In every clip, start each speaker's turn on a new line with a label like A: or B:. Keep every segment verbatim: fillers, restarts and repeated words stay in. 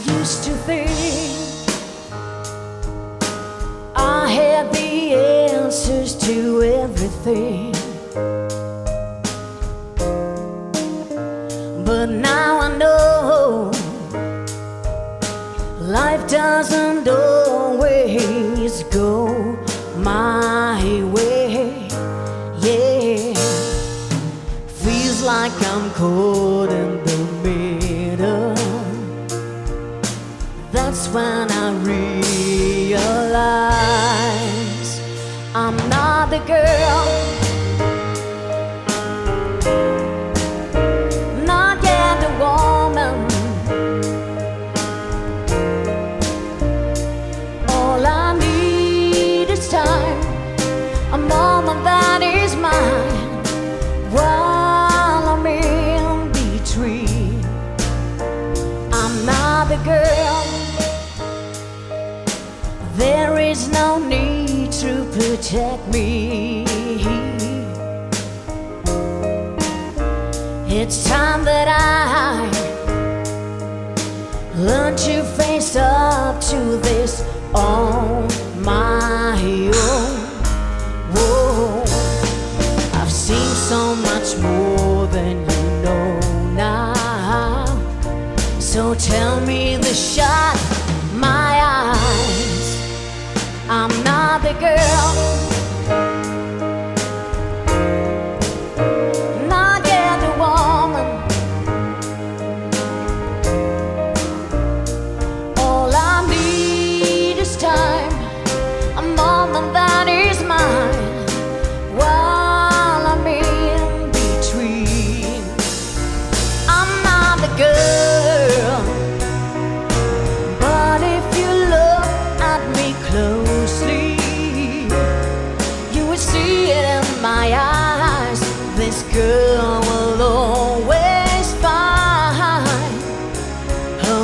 A: used to think I had the answers to everything, but now I know life doesn't always go my way. Yeah, feels like I'm caught in the middle. That's when I realize I'm not the girl, not yet the woman. All I need is time, a moment that is mine, while I'm in between. I'm not the girl, there is no need to protect me. It's time that I learn to face up to this on my own. Whoa, I've seen so much more than you know now. So tell me the shot my eyes, I'm not the girl, not yet the woman. All I need is time, a moment that is mine, while I'm in between. I'm not the girl, but if you look at me closely, you will see it in my eyes. This girl will always find her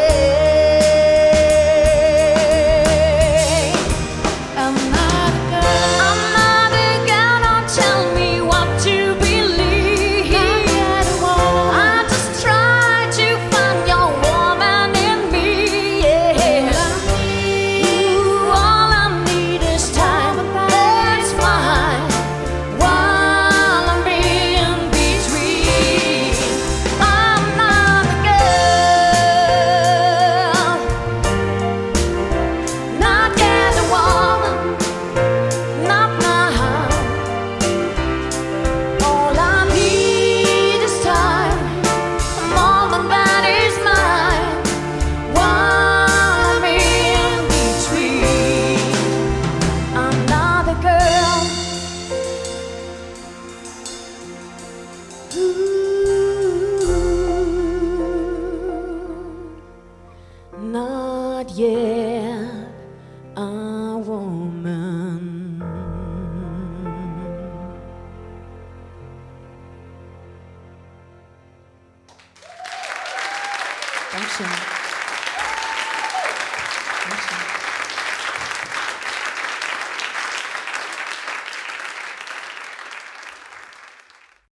A: way. I'm not a girl, I'm not a girl, don't tell me what to believe. I just try to find your woman in me. Yeah, ooh, all I need is time, that's fine, while I'm in between. I'm not a girl, not yet a woman, not now. All I need is time, a moment that is mine, while I'm in between. I'm not a girl, ooh, not yet a woman. Dankeschön.